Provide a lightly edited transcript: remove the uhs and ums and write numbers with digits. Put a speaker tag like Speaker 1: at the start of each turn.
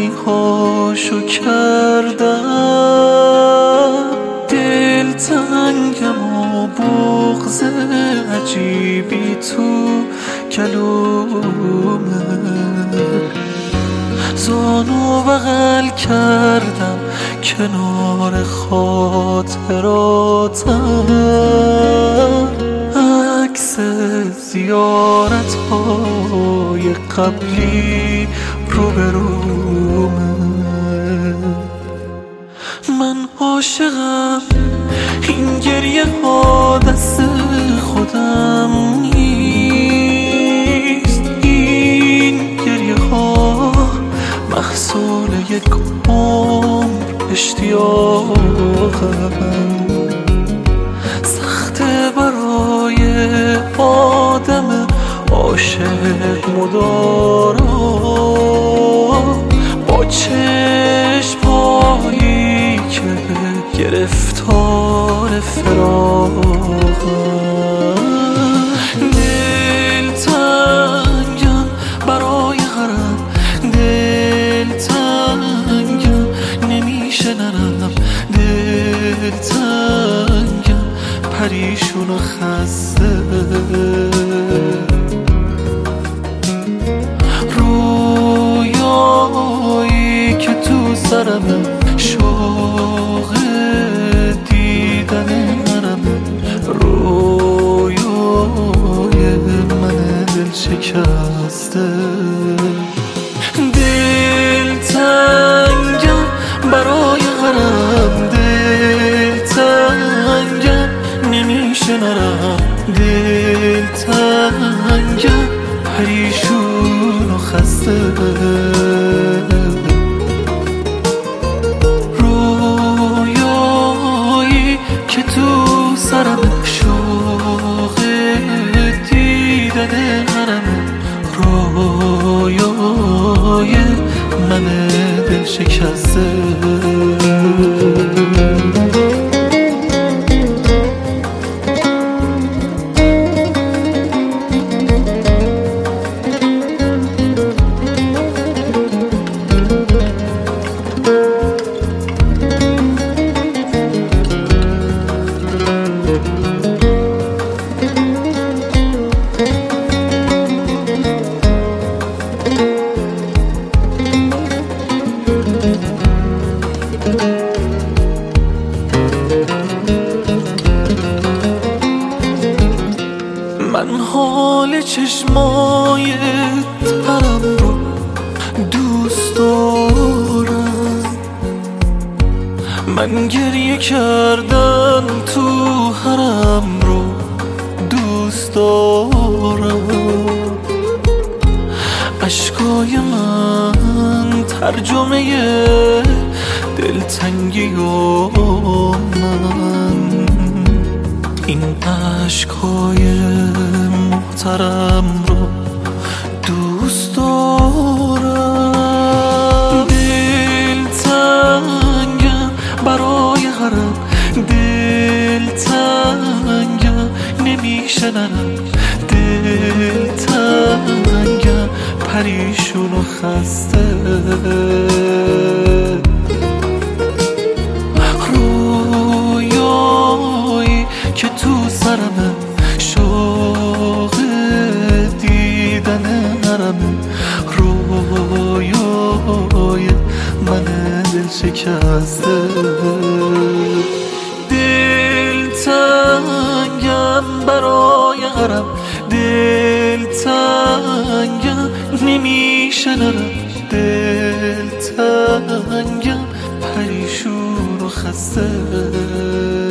Speaker 1: تنهایی هاشو کردم، دل تنگم و بغض عجیبی تو کلومه، زانو بغل کردم کنار خاطراتم، عکس زیارت های قبلی روبرومه. من عاشقم، این گریه ها دست خودم نیست، این گریه ها محصول یک عمر اشتیاقم. سخته برای آدم عاشق مدارا با چشم‌هایی که گرفتار فراقم. دلتنگم برای غرام، دلتنگم نمیشه نرم، دلتنگم پریشون و خسته، رویایی که تو سرمه، شوق دیدن نرمه، رویای من دل شکسته. دلتنگم برای غرام، دلتنگم نمیشه نرم، دلتنگم پریشون و خسته، رویایی که تو سرم، شوق دیدن حرم، رویای من دل شکسته. من حال چشمای ترم رو دوست دارم، من گریه کردن تو حرم رو دوست دارم. اشکای من ترجمه دلتنگی و من، این عشقای محترم رو دوست دارم. دلتنگم برای غرام، دلتنگم نمیشه نرم، دلتنگم پریشون و خسته، رویایی که تو سرمه، شوق دیدن نرمه، رویای من دل شکسته. دلتنگم برای غرام، دلتنگم نمیشه نرم، دلتنگم پریشون و خسته.